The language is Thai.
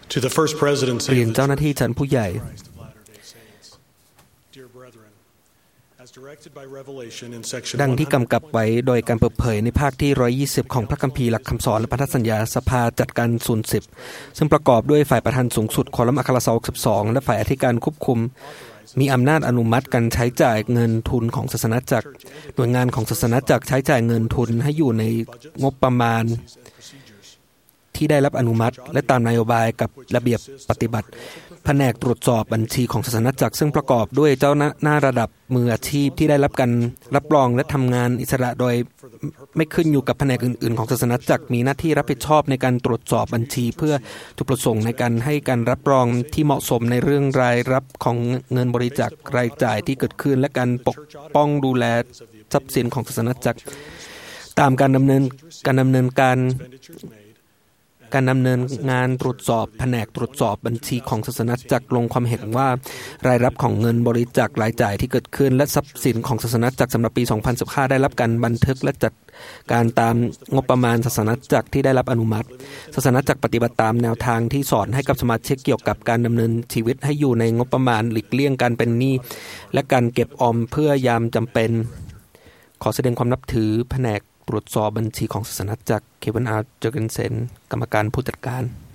To the First Presidency เรียนเจ้าหน้าที่ชั้นผู้ใหญ่ดังที่กำกับไว้โดยการเปิดเผยในภาคที่120ของพระคัมภีร์หลักคำสอนและพันธสัญญาสภาจัดการศูนย์10ซึ่งประกอบด้วยฝ่ายประธานสูงสุดคอลัมน์อัครสาวก12และฝ่ายอธิการควบคุมมีอำนาจอนุมัติการใช้จ่ายเงินทุนของศาสนาจักรหน่วยงานของศาสนาจักรใช้จ่ายเงินทุนให้อยู่ในงบประมาณที่ได้รับอนุมัติและตามนโยบายกับระเบียบปฏิบัติแผนกตรวจสอบบัญชีของศาสนาจักรซึ่งประกอบด้วยเจ้าหน้าระดับมืออาชีพที่ได้รับการรับรองและทำงานอิสระโดยไม่ขึ้นอยู่กับแผนกอื่นๆของศาสนาจักรมีหน้าที่รับผิดชอบในการตรวจสอบบัญชีเพื่อจุดประสงค์ในการให้การรับรองที่เหมาะสมในเรื่องรายรับของเงินบริจาครายจ่ายที่เกิดขึ้นและการปกป้องดูแลทรัพย์สินของศาสนาจักรตามการดำเนินงานตรวจสอบแผนกตรวจสอบบัญชีของศาสนาจักรลงความเห็นว่ารายรับของเงินบริจาครายจ่ายที่เกิดขึ้นและทรัพย์สินของศาสนาจักรสำหรับปี2015ได้รับการบันทึกและจัดการตามงบประมาณศาสนาจักรที่ได้รับอนุมัติศาสนาจักรปฏิบัติตามแนวทางที่สอนให้กับสมาชิกเกี่ยวกับการดำเนินชีวิตให้อยู่ในงบประมาณหลีกเลี่ยงการเป็นหนี้และการเก็บออมเพื่อยามจำเป็นขอแสดงความนับถือแผนกตรวจสอบบัญชีของศาสนาจักรเควิน อาร์ เจอร์เกนเซนกรรมการผู้จัดการ